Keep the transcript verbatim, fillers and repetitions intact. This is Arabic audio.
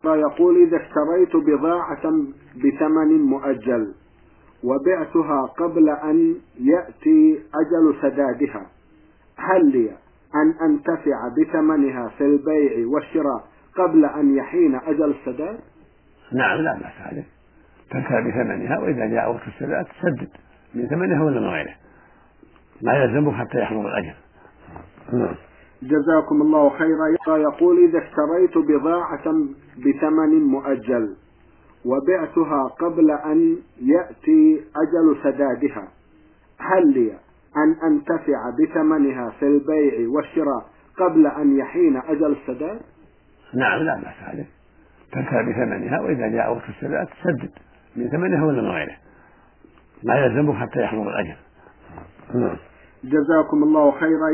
يقول إذا اشتريت بضاعة بثمن مؤجل وبعتها قبل أن يأتي أجل سدادها، هل لي أن أنتفع بثمنها في البيع والشراء قبل أن يحين أجل السداد؟ نعم، لا بأس عليه، تنتفع بثمنها، وإذا جاء وقت السداد تسدد من ثمنها ولا من غيره، لا يلزمك حتى يحضر الأجل. جزاكم الله خيرا. يقول إذا اشتريت بضاعة بثمن مؤجل وبعتها قبل أن يأتي أجل سدادها، هل لي أن أنتفع بثمنها في البيع والشراء قبل أن يحين أجل السداد؟ نعم، لا بأس عليه، تنتفع بثمنها، وإذا جاء وقت السداد تسدد من ثمنها ولا من غيره، لا يلزمك حتى يحضر الأجل. جزاكم الله خيرا.